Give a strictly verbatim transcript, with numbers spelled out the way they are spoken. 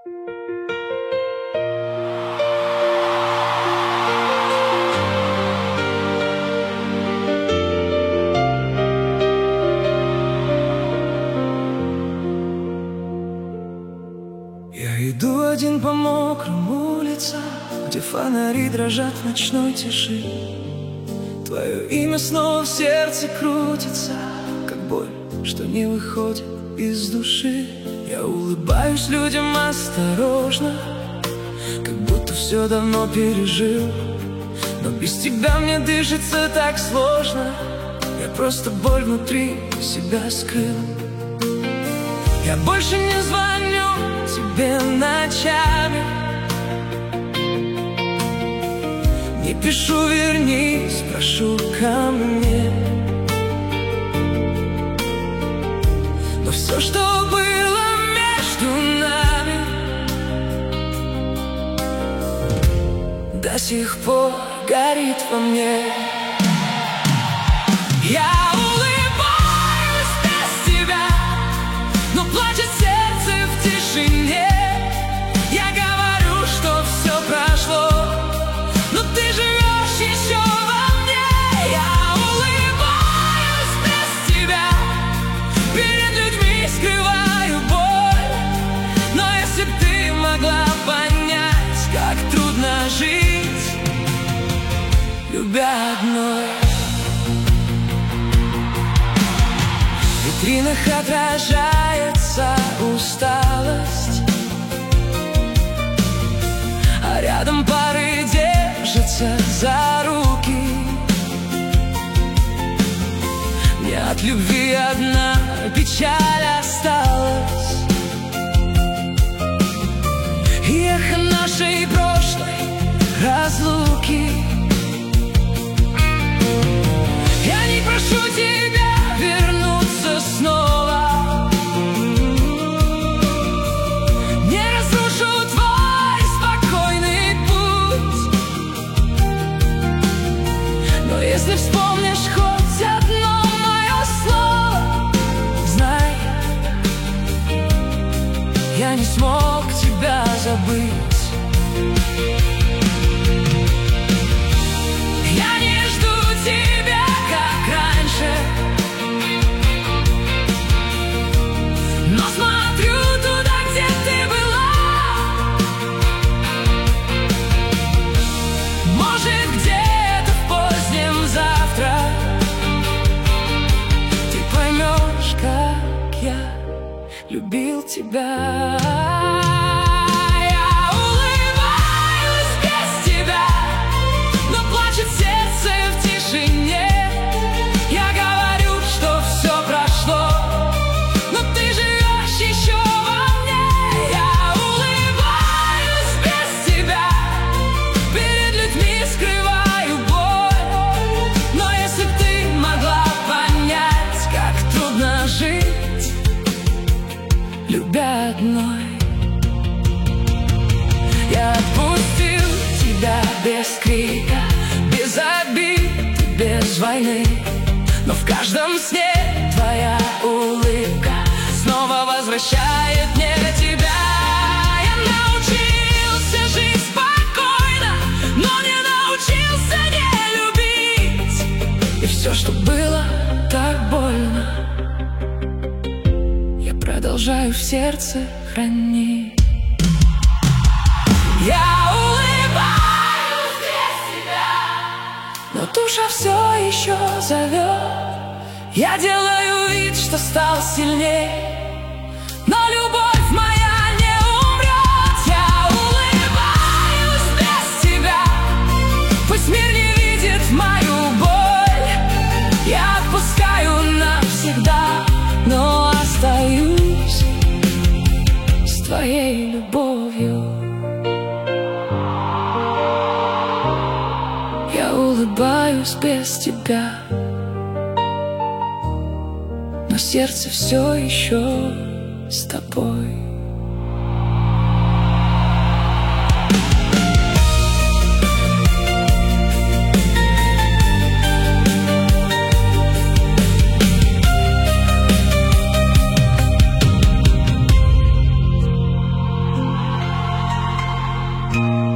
Я иду один по мокрым улицам, где фонари дрожат в ночной тиши. Твое имя снова в сердце крутится, как боль, что не выходит из души. Я улыбаюсь людям осторожно, как будто все давно пережил. Но без тебя мне дышится так сложно, я просто боль внутри себя скрыл. Я больше не звоню тебе ночами, не пишу вернись, прошу ко мне. Но все, что было между нами, до сих пор горит во мне. Я улыбаюсь без тебя, но плачет сердце в тишине. Я говорю, что все прошло, но ты живешь еще во мне. Я улыбаюсь без тебя, перед людьми скрываю боль. Но если б ты могла понять, как трудно жить, любя одной. В витринах отражается усталость, а рядом пары держатся за руки. Мне от любви одна печаль осталась, и эхо нашей прошлой разлуки. Я не прошу тебя вернуться снова, не разрушу твой спокойный путь. Но если вспомнишь хоть одно мое слово, знай, я не смог тебя забыть. Я не жду тебя, как раньше, но смотрю туда, где ты была. Может, где-то в позднем завтра ты поймешь, как я любил тебя. Я улыбаюсь без тебя, но плачет сердце в тишине. Я говорю, что все прошло, но ты живешь еще во мне. Я улыбаюсь без тебя, перед людьми скрываю боль. Но если б ты могла понять, как трудно жить, любя одной. Я отпустил тебя без крика, без обид, без войны. Но в каждом сне твоя улыбка снова возвращает мне тебя. Я научился жить спокойно, но не научился не любить. И все, что было так больно, я продолжаю в сердце хранить. Я улыбаюсь без тебя, но душа все еще зовет. Я делаю вид, что стал сильней, но любовь моя не умрет. Я улыбаюсь без тебя, пусть мир не видит мою боль. Я отпускаю навсегда, но остаюсь с твоей любовью. Я улыбаюсь без тебя, но сердце все еще с тобой. тебя.